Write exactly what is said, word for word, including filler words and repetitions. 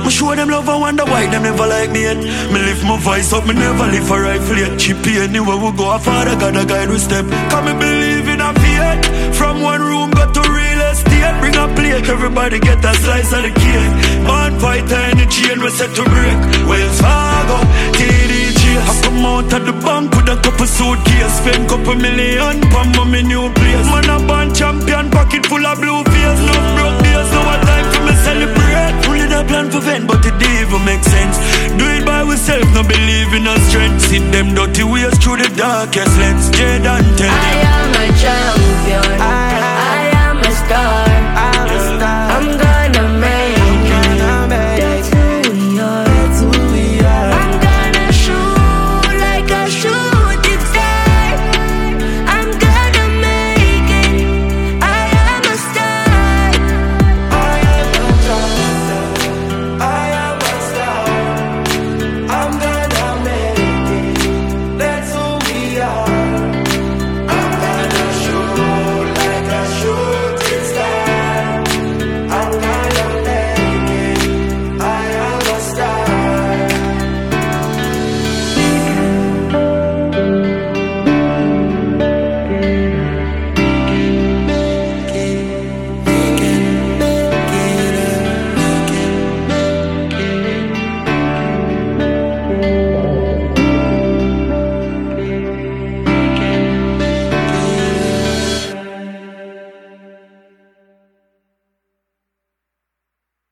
Me show them love and wonder why them never like me yet. Me lift my voice up, me never live a rifle yet. Chippy anywhere we go, a father God a guide we step. Can me believe in a fiat. From one room go to real estate. Bring a plate, everybody get a slice of the cake. Man fighter in the chain, we set to break. Wells Fargo, T D G. I come out of the bank with a couple suitcase. Spend couple million, pam on me new place. Man a band champion, pocket full of blue face. No broke days, no time for me celebrate. Only the plan for vent, but it didn't even make sense. Do it by ourselves, no believe in our strength. See them dirty ways through the darkest lens. Jade and tell them I am a child